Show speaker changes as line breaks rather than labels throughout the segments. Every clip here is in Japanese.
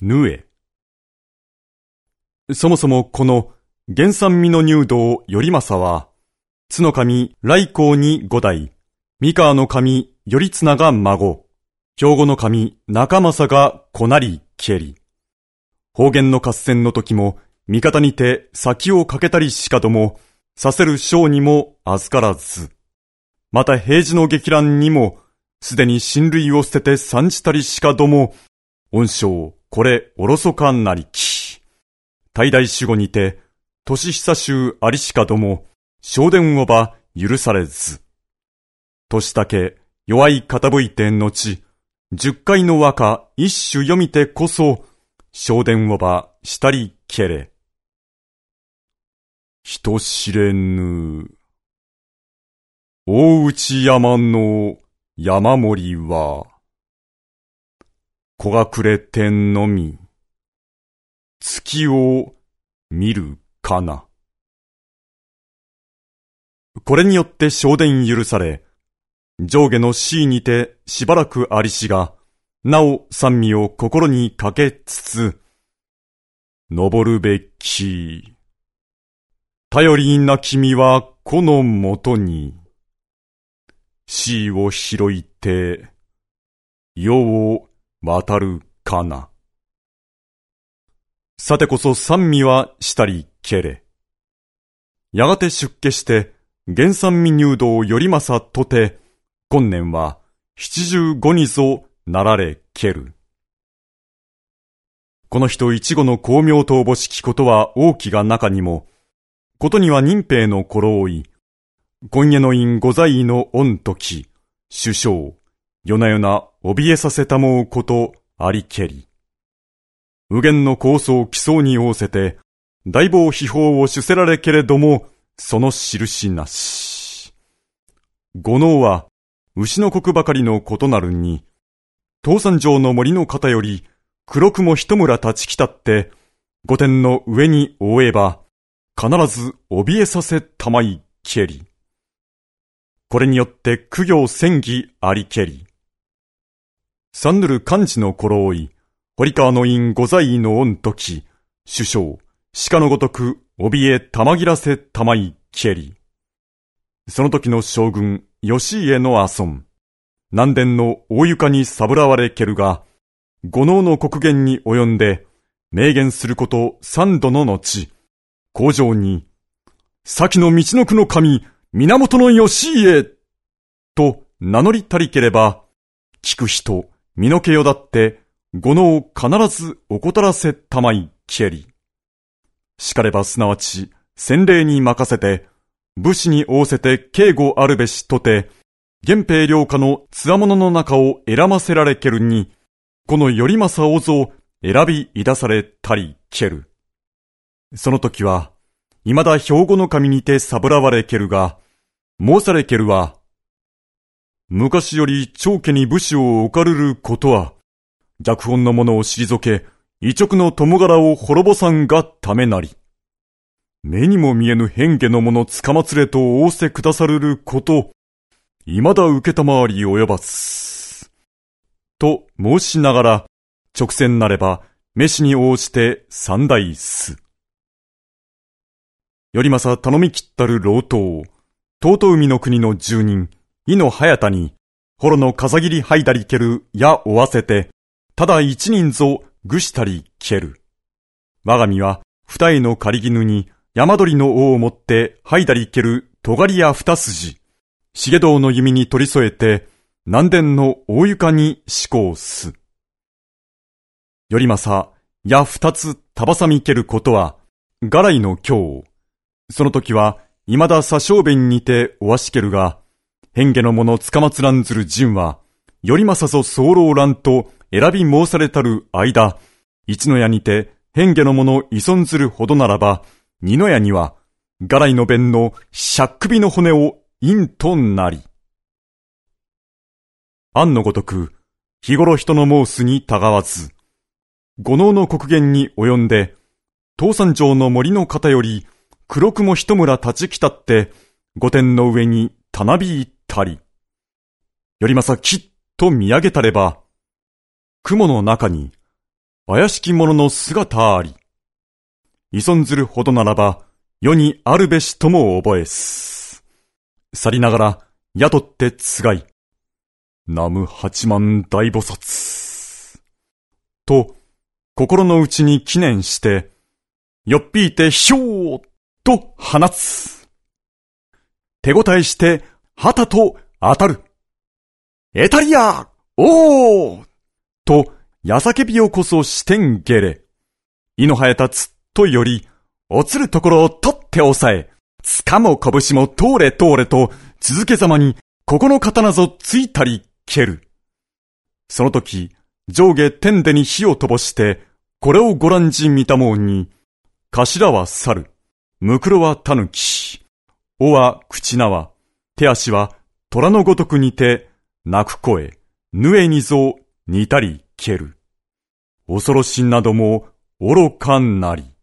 ぬえ。そもそもこの原産美濃入道頼政は、津の神頼光に五代、三河の神頼綱が孫、兵庫の神中政が子なりけり。方言の合戦の時も、味方にて先をかけたりしかども、させる将にも預からず。また平治の激乱にも、すでに親類を捨てて参じたりしかども、恩賞これおろそかなりき。大々守護にて、年久衆ありしかども、昇殿をば許されず。年だけ弱い傾いて後、10回の和歌一首読みてこそ、昇殿をばしたりけれ。人知れぬ。大内山の山盛りは、小隠れ天のみ、月を見るかな。これによって昇殿許され、上下の地位にてしばらくありしが、なお賛美を心にかけつつ、登るべき、頼りな君はこのもとに、地位を広いて、世を渡るかな。さてこそ賛美はしたりけれ。やがて出家して、原産美入道頼政とて、今年は75にぞなられける。この人一語の光明とおぼしきことは大きが中にも、ことには任兵の頃追い、今夜の院御在の御時、首相、夜な夜な怯えさせたもうことありけり。右舷の構想奇想に仰せて、大謀秘宝を主せられけれども、その印なし。五能は、牛の国ばかりのことなるに、東山城の森の方より、黒くも一村立ち来たって、御殿の上に覆えば、必ず怯えさせたまいけり。これによって苦行戦議ありけり。三ぬる漢字の頃追い、堀川の院御在の御時、首相、鹿のごとく怯えたまぎらせたまいけり。その時の将軍、義家の阿孫、南殿の大床にさぶらわれけるが、五能の国言に及んで、明言すること三度の後、口上に、先の道の区の神、源義家と名乗りたりければ、聞く人、身の毛よだって、五能を必ず怠らせたまいけり。しかればすなわち、先例に任せて、武士に仰せて警護あるべしとて、源平両家の強者の中を選ませられけるに、この頼政をぞ選びいだされたりける。その時は、未だ兵庫の神にてさぶらわれけるが、申されけるは、昔より長家に武士を置かるることは、逆本の者を退け、異直の友柄を滅ぼさんがためなり。目にも見えぬ変化の者つかまつれと仰せくださるること、未だ受けたまわり及ばず。と申しながら、直線なれば、召しに応じて三代す。頼政頼み切ったる老頭、遠海の国の住人、伊野早田に、幌の風切りはいだりけるや追わせて、ただ一人ぞぐしたりける。我が身は二重の狩り絹に山鳥の尾を持ってはいだりける尖りや二筋、重道の弓に取り添えて南殿の大床に施行す。頼政や二つたばさみけることは、がらいの今日、その時は未だ左小弁にておわしけるが、変化の者つかまつらんずる陣は、頼政ぞ候らんと選び申されたる間、一の矢にて変化の者依存ずるほどならば、二の矢には、がらいの弁のしゃっ首の骨を陰となり。案のごとく、日頃人の申すにたがわず、五能の国言に及んで、東山城の森の方より、黒くも一村立ち来たって、御殿の上にたなびいったり。頼政きっと見上げたれば、雲の中に、 怪しき者の姿あり。依存ずるほどならば、世にあるべしとも覚えす。去りながら、雇ってつがい。南無八幡大菩薩。と、心の内に記念して、よっぴいてひょーと放つ。手応えして、旗と当たる。エタリアおーと、やさけびをこそしてんげれ。いの生えたつっとより、おつるところを取って押さえ、つかも拳も通れ通れと、続けざまに、ここの刀ぞついたり蹴る。その時、上下天でに火を飛ばして、これをご覧じ見たもんに、頭は猿、むくろはたぬき、尾は口縄、手足は虎のごとく似て、鳴く声、ぬえにぞ似たり蹴る。恐ろしなども愚かなり。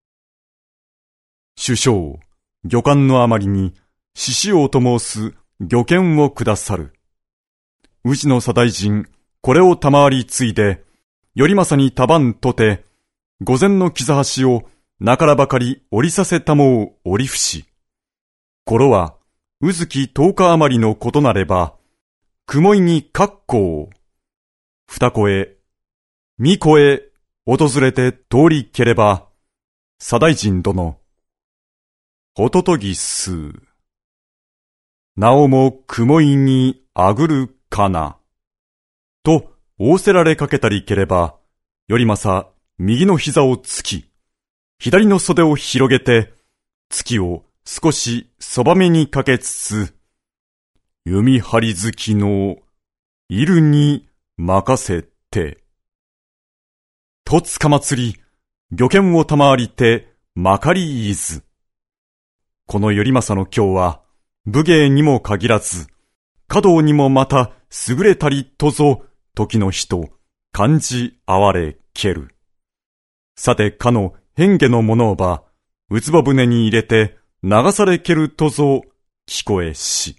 首相、御官のあまりに、獅子王と申す御見をくださる。宇治の左大臣、これを賜り継いで、頼政に束んとて、御前の傷端をなからばかり折りさせたもを折り伏し。頃は、うずき10日余りのことなれば、雲井に格好、二声、三声、訪れて通りければ、左大臣殿、ホトトギス。なおも雲井にあぐるかな。と仰せられかけたりければ、頼政、右の膝をつき、左の袖を広げて、月を少しそばめにかけつつ、弓張り好きのいるに任せて、とつかまつり、御見を賜りて、まかりいず。この頼政の今日は、武芸にも限らず、華道にもまた優れたりとぞ、時の人、感じあわれける。さてかの変化のものをば、うつぼ舟に入れて、流されけるとぞ、聞こえし。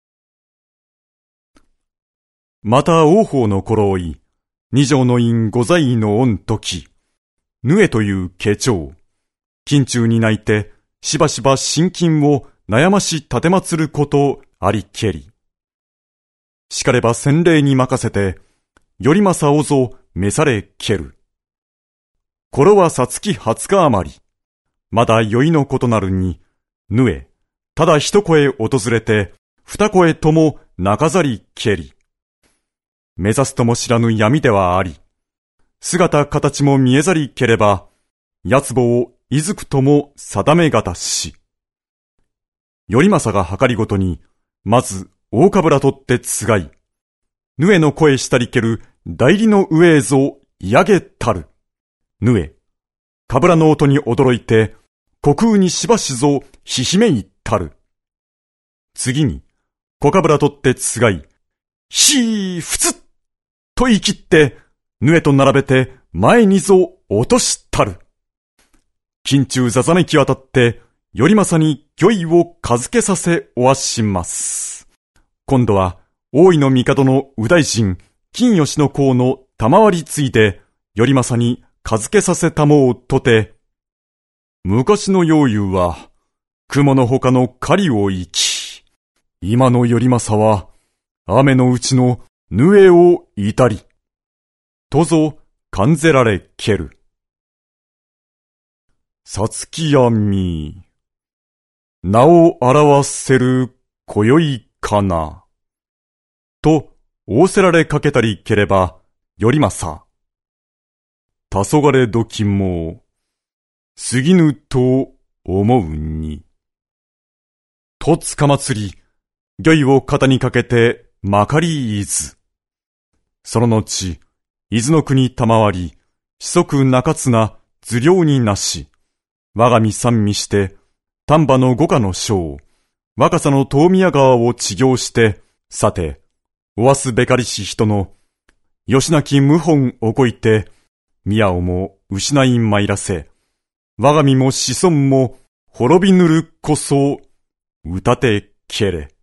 また王法の頃おい、二条の院御在位の御時、ぬえという家長、近中に泣いて、しばしば心筋を悩まし立てまつることありけり。しかれば洗礼に任せて、頼政をぞ召されける。これはさつき20日余り、まだ酔いのことなるに、ぬえ、ただ一声訪れて、二声とも中ざりけり。目指すとも知らぬ闇ではあり、姿形も見えざりければ、やつぼをいずくとも定めがたし。頼政が計りごとに、まず大かぶら取ってつがい、ぬえの声したりける代理の上へぞ嫌げたる。ぬえ、かぶらの音に驚いて、虚空にしばしぞひひめいったる。次に、小かぶら取ってつがい、ひーふつっと言い切って、ぬえと並べて前にぞ落としたる。近中ざざめき渡って、頼政に御意を授けさせおわします。今度は、大井の帝の右大臣、金吉の公の賜り継いで、頼政に授けさせたもうとて、昔の妖優は、雲の他の狩りを生き、今の頼政は、雨のうちのぬえをいたり、とぞ感ぜられける。さつきやみ、名を表せる今宵かな。と、仰せられかけたりければ、頼政。黄昏時も、過ぎぬと思うに。とつかまつり、御意を肩にかけて、まかりいず。その後、伊豆の国賜り、子息中綱、頭領になし、我が身三味して、丹波の五家の将、若さの遠宮川を治療して、さて、おわすべかりし人の、吉なき謀反をこいて、宮をも失いまいらせ、我が身も子孫も滅びぬるこそ、歌てけれ。